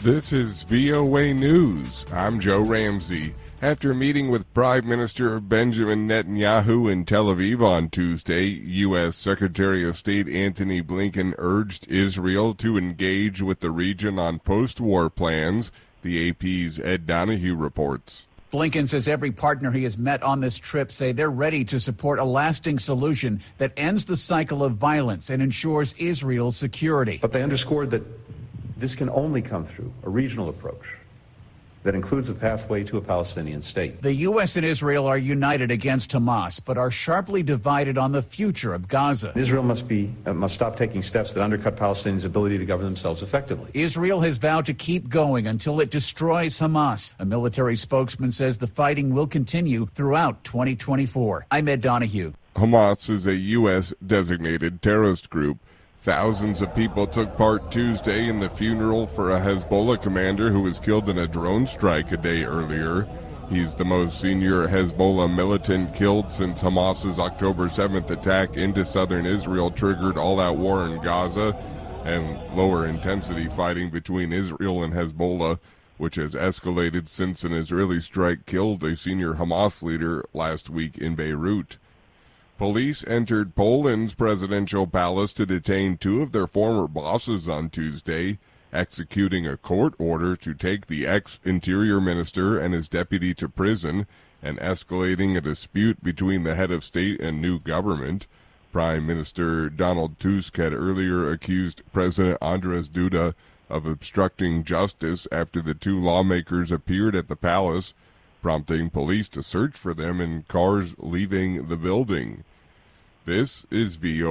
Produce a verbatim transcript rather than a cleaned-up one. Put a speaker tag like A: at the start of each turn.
A: This is V O A News. I'm Joe Ramsey. After meeting with Prime Minister Benjamin Netanyahu in Tel Aviv on Tuesday, U S. Secretary of State Antony Blinken urged Israel to engage with the region on post-war plans, the A P's Ed Donahue reports.
B: Blinken says every partner he has met on this trip say they're ready to support a lasting solution that ends the cycle of violence and ensures Israel's security.
C: But they underscored that this can only come through a regional approach that includes a pathway to a Palestinian state.
B: The U S and Israel are united against Hamas, but are sharply divided on the future of Gaza.
C: Israel must be uh, must stop taking steps that undercut Palestinians' ability to govern themselves effectively.
B: Israel has vowed to keep going until it destroys Hamas. A military spokesman says the fighting will continue throughout twenty twenty-four. I'm Ed Donahue.
A: Hamas is a U S designated terrorist group. Thousands of people took part Tuesday in the funeral for a Hezbollah commander who was killed in a drone strike a day earlier. He's the most senior Hezbollah militant killed since Hamas's October seventh attack into southern Israel triggered all-out war in Gaza and lower intensity fighting between Israel and Hezbollah, which has escalated since an Israeli strike killed a senior Hamas leader last week in Beirut. Police entered Poland's presidential palace to detain two of their former bosses on Tuesday, executing a court order to take the ex-interior minister and his deputy to prison and escalating a dispute between the head of state and new government. Prime Minister Donald Tusk had earlier accused President Andrzej Duda of obstructing justice after the two lawmakers appeared at the palace, prompting police to search for them in cars leaving the building. This is V O A.